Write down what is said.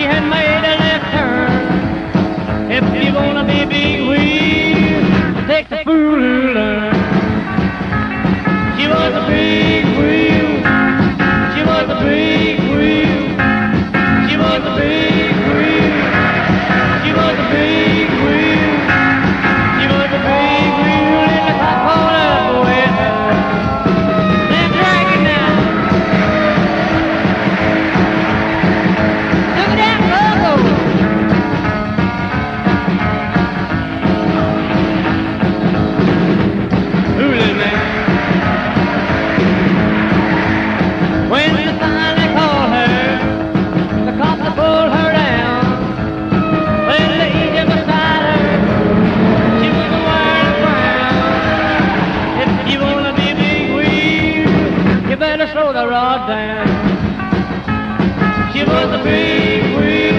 she had made a left turn. If you wanna be a big wheel, take the fool who learned. She was a big wheel. She was a big wheel. She was a big wheel. She was a big wheel. She was a big wheel in the top corner of the west. Let's drag it now. Look at that logo. Hula man. When they finally called her, the cops pulled her down. When the agent beside her, she was wearing a crown. If you wanna be a big wheel, you better slow the rod down. She was a big wheel.